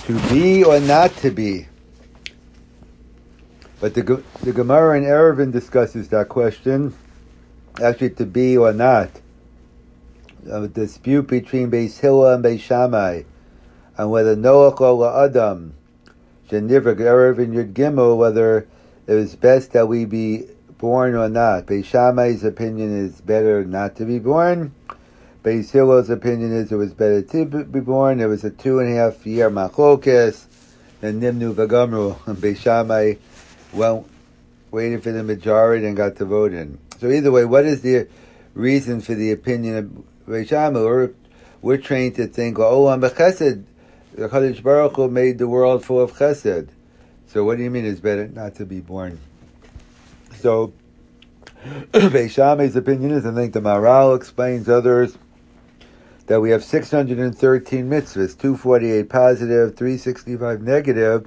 To be or not to be. But the Gemara in Eruvin discusses that question. Actually, to be or not. A dispute between Beis Hillel and Beis Shammai on whether Noach or Adam, Shenivrik Eruvin Yud Gimel, whether it was best that we be born or not. Beis Shammai's opinion is better not to be born. Beis Hillel's opinion is it was better to be born. There was a 2.5 year machlokes, and Nimnu V'Gamru, and Beis Shammai waited for the majority and got to vote in. So either way, what is the reason for the opinion of Beis Shammai? We're trained to think, I'm a chesed. The Kadosh Baruch Hu made the world full of chesed. So what do you mean it's better not to be born? So Beis Shammai's opinion is, I think the Maharal explains others, that we have 613 mitzvahs, 248 positive, 365 negative.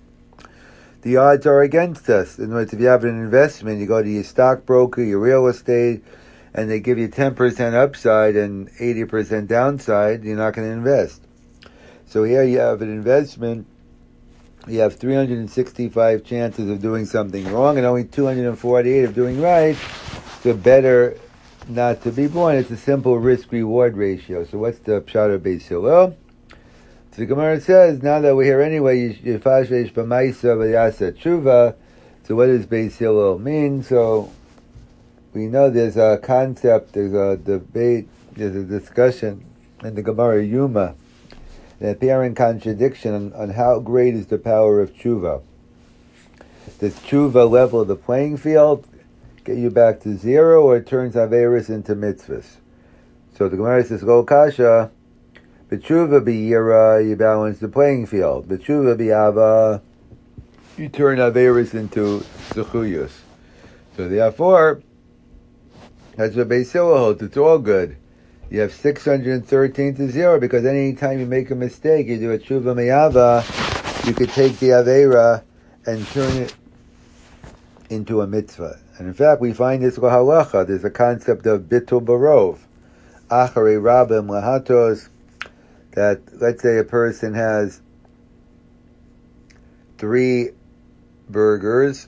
The odds are against us. In other words, if you have an investment, you go to your stockbroker, your real estate, and they give you 10% upside and 80% downside, you're not going to invest. So here you have an investment, you have 365 chances of doing something wrong and only 248 of doing right, so better not to be born. It's a simple risk-reward ratio. So what's the pshat of Beis Hillel? So the Gemara says, now that we're here anyway, Yifashesh b'maisa v'yasa tshuva. So what does Beis Hillel mean? So we know there's a concept, there's a debate, there's a discussion in the Gemara Yuma, an apparent contradiction on how great is the power of tshuva. Does tshuva level the playing field, get you back to zero, or it turns Averis into mitzvahs? So the Gemara says, Go kasha, b'tshuva b'yira, you balance the playing field. B'tshuva b'ava, you turn Averis into zechuyos. So therefore, that's what Beis Hillel holds. It's all good. You have 613 to 0, because any time you make a mistake, you do a tshuva me'ava, you could take the Aveira and turn it into a mitzvah. And in fact, we find this halacha. There's a concept of bitul barov, acharei rabim lahatos, that let's say a person has 3 burgers,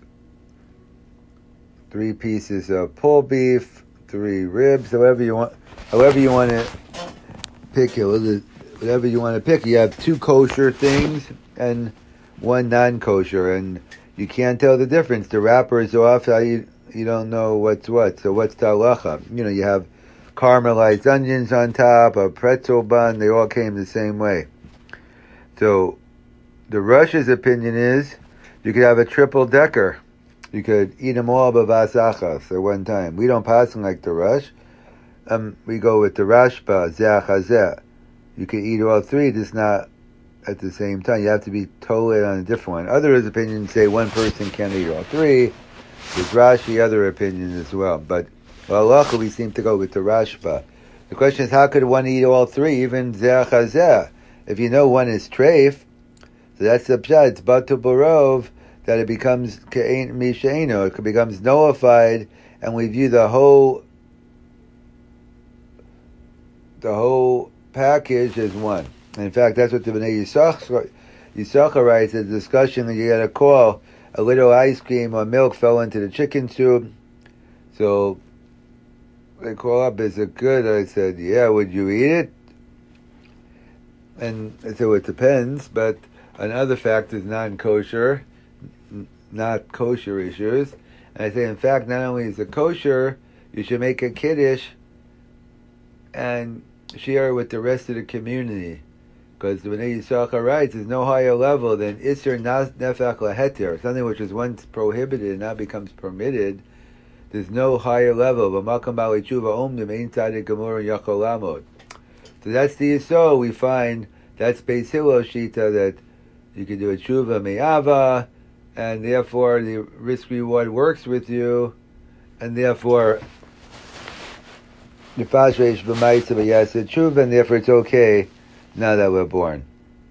3 pieces of pulled beef, 3 ribs, however you want to pick it, whatever you want to pick. You have 2 kosher things and 1 non-kosher, and you can't tell the difference. The wrapper is off, you don't know what's what. So what's the halacha? You have caramelized onions on top, a pretzel bun, they all came the same way. So the Rosh's opinion is you could have a triple decker. You could eat them all b'vas achas at one time. We don't pass them like the Rosh. We go with the Rashba, zeh chazeh. You can eat all 3, just not at the same time. You have to be totally on a different one. Other opinions say one person can't eat all 3. There's Rashi, other opinions as well. But luckily we seem to go with the Rashba. The question is, how could one eat all 3, even zeh chazeh? If you know one is treif, so that's the pshat, it's batul barov, that it becomes ke'ein misheino, it becomes nullified, and we view the whole package as one. And in fact, that's what the Bnei Yisachar writes, a discussion that you get a call, a little ice cream or milk fell into the chicken soup. So they call up, is it good? I said, yeah, would you eat it? And I said, well, it depends, but another fact is non-kosher, not kosher issues. And I say, in fact, not only is it kosher, you should make a kiddush and share it with the rest of the community. Because the Bnei Yisachar writes, there's no higher level than Isser Nefach Laheter, something which was once prohibited and now becomes permitted. There's no higher level. V'makam b'alei tshuva omdim ein tzaddik gemur yachol lamod. So that's the Yisod. We find that's Beis Hillel Shita, that you can do a tshuva me'ava, and therefore the risk-reward works with you, and therefore the fashreish b'maisa v'yaseh tshuva, and therefore it's okay now that we're born.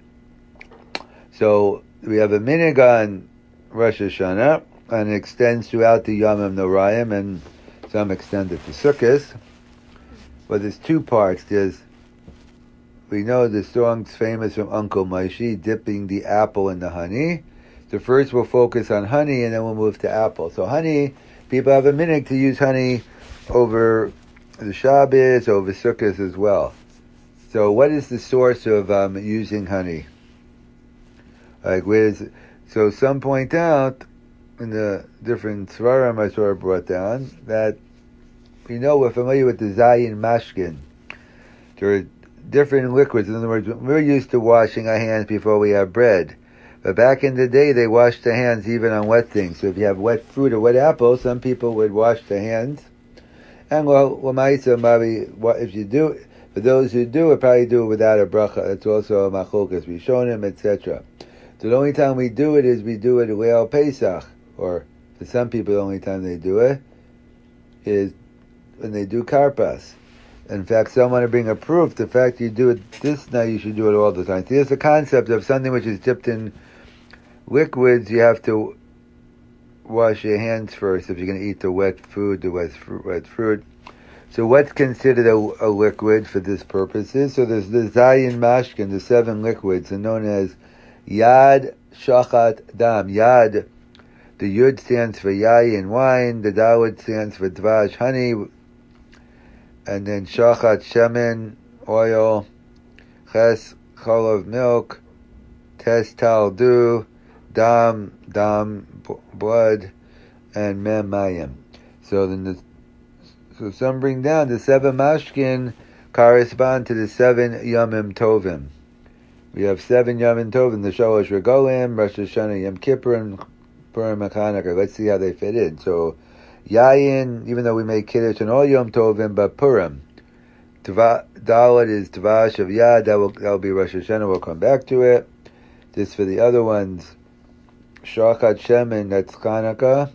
So we have a minhag on Rosh Hashanah, and it extends throughout the Yomim Noraim, and some extend it to Sukkot. But there's 2 parts. we know the song's famous from Uncle Maishi, dipping the apple in the honey. So first we'll focus on honey, and then we'll move to apple. So honey, people have a minute to use honey over the Shabbos, over Sukkot as well. So what is the source of using honey? Like, where is it? So some point out in the different Svarim I sort of brought down that we're familiar with the Zayin Mashkin. There are different liquids. In other words, we're used to washing our hands before we have bread. But back in the day, they washed their hands even on wet things. So if you have wet fruit or wet apple, some people would wash their hands. And if you do, for those who do it, probably do it without a bracha. It's also a machlokas, rishonim, etc. So the only time we do it is we do it Leil Pesach, or for some people the only time they do it is when they do karpas. In fact, some want to bring a proof. The fact you do it this night, you should do it all the time. So here's the concept of something which is dipped in liquids. You have to wash your hands first if you're going to eat the wet food, the wet fruit. So what's considered a liquid for this purposes? So there's the Zayin Mashkin, the 7 liquids, and known as Yad, Shachat, Dam. Yad, the Yud stands for Yayin, wine. The Daled stands for Dvash, honey. And then Shachat, Shemen, oil. Ches, Cholav, milk. Tes, Tal, dew. Dam, blood. And Mem, Mayim. So some bring down the 7 mashkin correspond to the 7 Yomim Tovim. We have 7 Yomim Tovim, the Shalosh Regolim, Rosh Hashanah, Yom Kippur, and Purim and Chanukah. Let's see how they fit in. So, Yayin, even though we make Kiddush on all Yom Tovim, but Purim. Dalet is Tvash of Yad, that'll be Rosh Hashanah, we'll come back to it. This for the other ones. Shachat Shemen, that's Chanukah.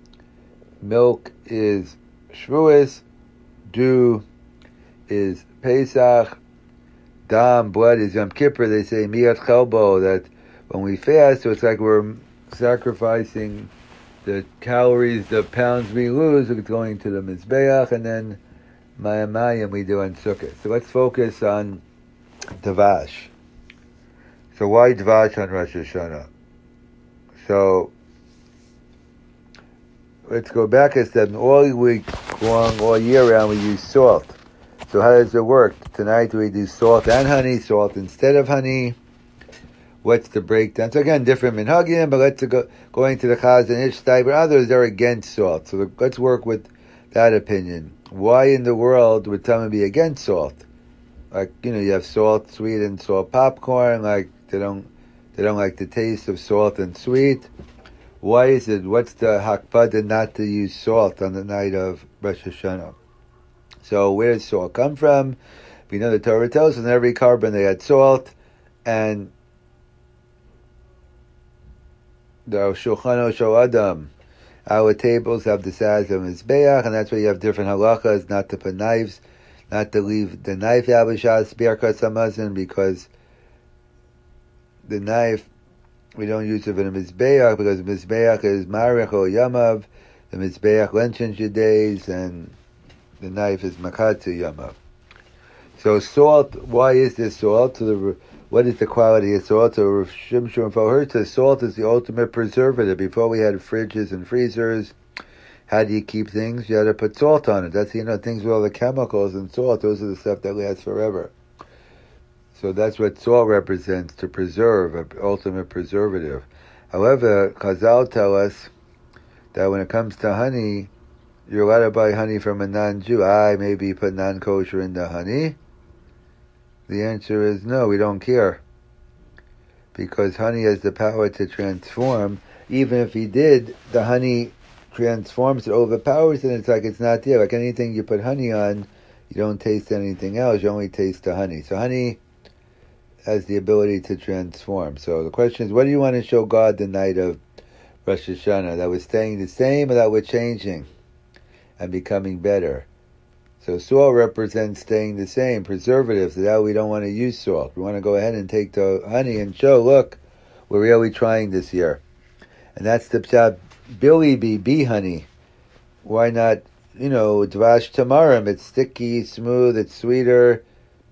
Milk is Shavuos, dew is Pesach, Dam, blood is Yom Kippur. They say Miyat Chelbo, that when we fast, so it's like we're sacrificing the calories, the pounds we lose, it's going to the Mizbeach, and then Mayim we do on Sukkot. So let's focus on Dvash. So why Dvash on Rosh Hashanah? So let's go back a step. All week long, all year round, we use salt. So how does it work? Tonight we do salt and honey, salt instead of honey. What's the breakdown? So again, different minhagim, but let's go into the Chaz and Ishtai, but others are against salt. So let's work with that opinion. Why in the world would someone be against salt? Like, you have salt, sweet, and salt popcorn. Like they don't like the taste of salt and sweet. Why is it? What's the hakpada not to use salt on the night of Rosh Hashanah? So where does salt come from? We know the Torah tells us in every carbon they had salt, and the Shulchan Aruch Adam, our tables have the size of Mizbeach, and that's why you have different halachas, not to put knives, not to leave the knife Abishas Birkas Hamazon, because the knife, we don't use it in a Mizbeach, because Mizbeach is Marich or Yamav, the Mizbeach lengthens your days, and the knife is Makatsu Yamav. So salt, why is there salt? What is the quality of salt? So Rav Shimshon Fauher says salt is the ultimate preservative. Before we had fridges and freezers, how do you keep things? You had to put salt on it. That's, things with all the chemicals and salt, those are the stuff that lasts forever. So that's what salt represents, to preserve, an ultimate preservative. However, Chazal tell us that when it comes to honey, you're allowed to buy honey from a non-Jew. Maybe you put non-kosher in the honey. The answer is no, we don't care. Because honey has the power to transform. Even if he did, the honey transforms, it overpowers it, and it's like it's not there. Like anything you put honey on, you don't taste anything else, you only taste the honey. So honey has the ability to transform. So the question is, what do you want to show God the night of Rosh Hashanah? That we're staying the same, or that we're changing and becoming better? So salt represents staying the same, preservatives. So that we don't want to use salt. We want to go ahead and take the honey and show, look, we're really trying this year. And that's the pshat, Billy bee honey. Why not, Dvash Tamarim? It's sticky, smooth, it's sweeter.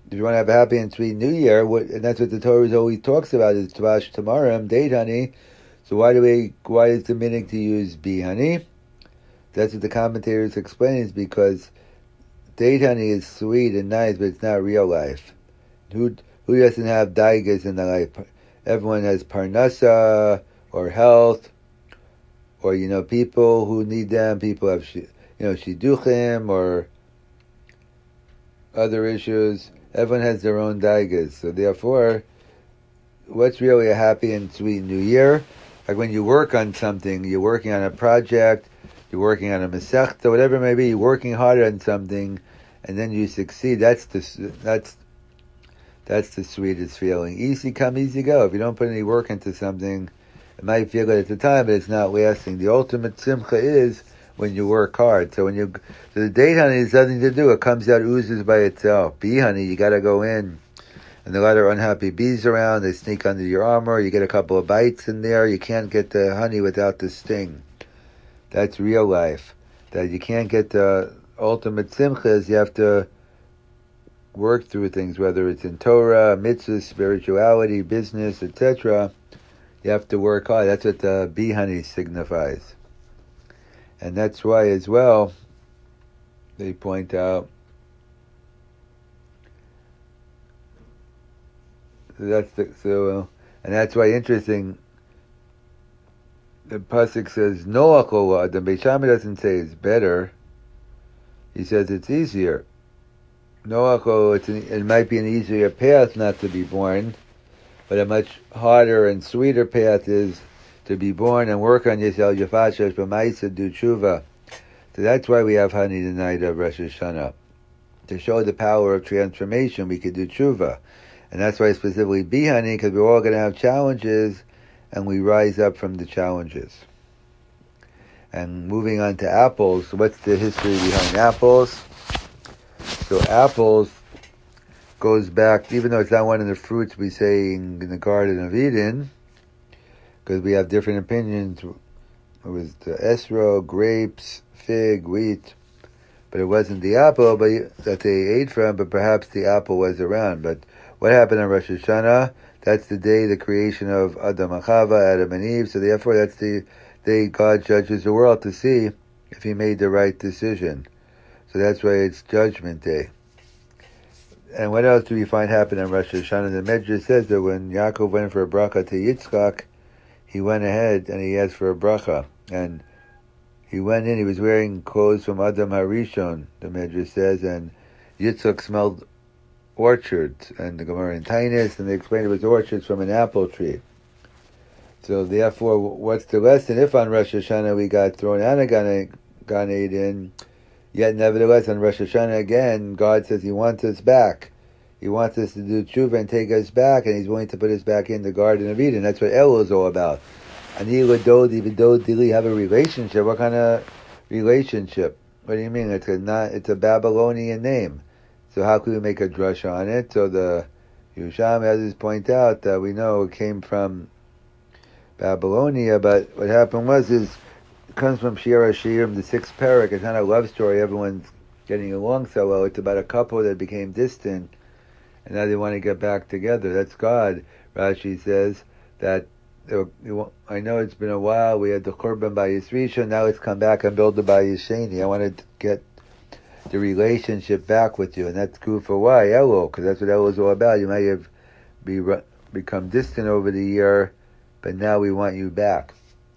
if you want to have a happy and sweet New Year, and that's what the Torah always talks about, is Tvash Tamarim, date honey. So why is the meaning to use bee honey? That's what the commentators explain, is because date honey is sweet and nice, but it's not real life. Who doesn't have daigas in their life? Everyone has parnasa or health, or people who need them. People have shiduchim or other issues. Everyone has their own daigas. So therefore, what's really a happy and sweet New Year? Like when you work on something, you're working on a project, you're working on a masechta, whatever it may be, you're working hard on something, and then you succeed. That's the sweetest feeling. Easy come, easy go. If you don't put any work into something, it might feel good at the time, but it's not lasting. The ultimate simcha is when you work hard. So so the date honey has nothing to do. It comes out, oozes by itself. Bee honey, you got to go in. And there are a lot of unhappy bees around. They sneak under your armor. You get a couple of bites in there. You can't get the honey without the sting. That's real life. That you can't get the ultimate simcha is you have to work through things, whether it's in Torah, mitzvah, spirituality, business, etc. You have to work hard. That's what the bee honey signifies. And that's why as well, they point out, and that's why interesting. The pasuk says Noach olad. The Beis Shammai doesn't say it's better. He says it's easier. Noach, it might be an easier path not to be born, but a much harder and sweeter path is to be born and work on yourself. Yafashash b'maisa, do tshuva. So that's why we have honey the night of Rosh Hashanah, to show the power of transformation. We could do tshuva. And that's why specifically bee honey, because we're all going to have challenges, and we rise up from the challenges. And moving on to apples, what's the history behind apples? So apples goes back, even though it's not one of the fruits we say in the Garden of Eden, because we have different opinions. It was the esro, grapes, fig, wheat, but it wasn't the apple that they ate from, but perhaps the apple was around. But what happened on Rosh Hashanah? That's the day, the creation of Adam and Chava, Adam and Eve. So therefore, that's the day God judges the world to see if he made the right decision. So that's why it's Judgment Day. And what else do we find happened on Rosh Hashanah? The Medrash says that when Yaakov went for a bracha to Yitzchak, he went ahead and he asked for a bracha. And he went in, he was wearing clothes from Adam HaRishon, the Medrash says, and Yitzchak smelled orchards, and the Gemara in Tainus, and they explained it was orchards from an apple tree. So therefore, what's the lesson? If on Rosh Hashanah we got thrown out of Gan Eden, yet nevertheless on Rosh Hashanah again, God says he wants us back. He wants us to do tshuva and take us back, and he's willing to put us back in the Garden of Eden. That's what Elul is all about. Ani l'dod dili, have a relationship. What kind of relationship? What do you mean? It's a Babylonian name. So how could we make a drasha on it? So the Yerushalmi others point out that we know it came from Babylonia, but what happened it comes from Shir HaShirim, the sixth parak. It's not a love story. Everyone's getting along so well. It's about a couple that became distant, and now they want to get back together. That's God. Rashi says that, I know it's been a while. We had the Churban Bayis Rishon. Now let's come back and build the Bayis Sheni. I want to get the relationship back with you, and that's true for why? Elul, because that's what Elul is all about. You might have become distant over the year, but now we want you back.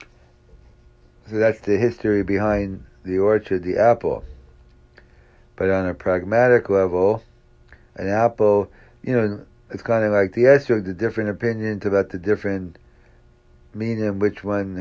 So that's the history behind the orchard, the apple. But on a pragmatic level, an apple, it's kind of like the esrog, the different opinions about the different meaning, which one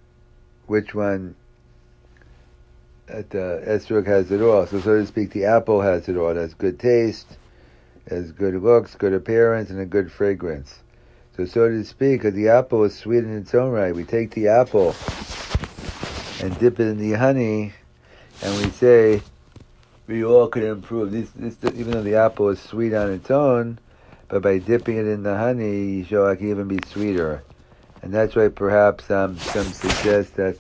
that the esrog has it all. So to speak, the apple has it all. It has good taste, has good looks, good appearance, and a good fragrance. So to speak, the apple is sweet in its own right. We take the apple and dip it in the honey, and we say we all could improve. This even though the apple is sweet on its own, but by dipping it in the honey, you show it can even be sweeter. And that's why perhaps some suggest that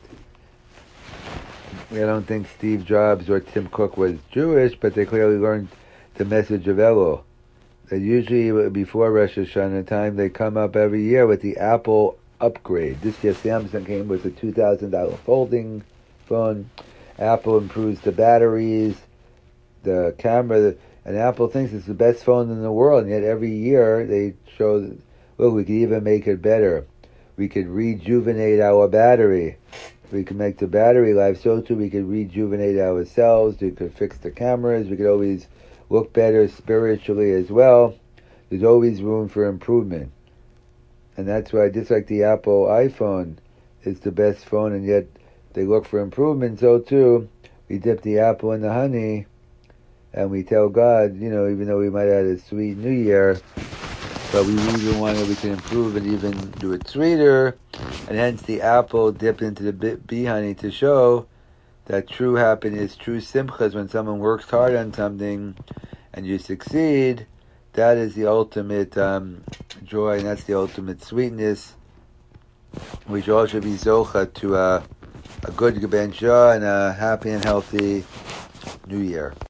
I don't think Steve Jobs or Tim Cook was Jewish, but they clearly learned the message of Elul. that usually before Rosh Hashanah time, they come up every year with the Apple upgrade. This year Samsung came with a $2,000 folding phone. Apple improves the batteries, the camera, and Apple thinks it's the best phone in the world, and yet every year they show that, look, we could even make it better. We could rejuvenate our battery. We could make the battery life so too. We could rejuvenate ourselves. We could fix the cameras. We could always look better spiritually as well. There's always room for improvement. And that's why, just like the Apple iPhone is the best phone, and yet they look for improvement, so too, we dip the apple in the honey, and we tell God, even though we might have had a sweet New Year, but we even want to, we can improve and even do it sweeter, and hence the apple dipped into the bee honey to show that true happiness, true simcha is when someone works hard on something and you succeed. That is the ultimate joy, and that's the ultimate sweetness. We should all be zocha to a good gebencha and a happy and healthy New Year.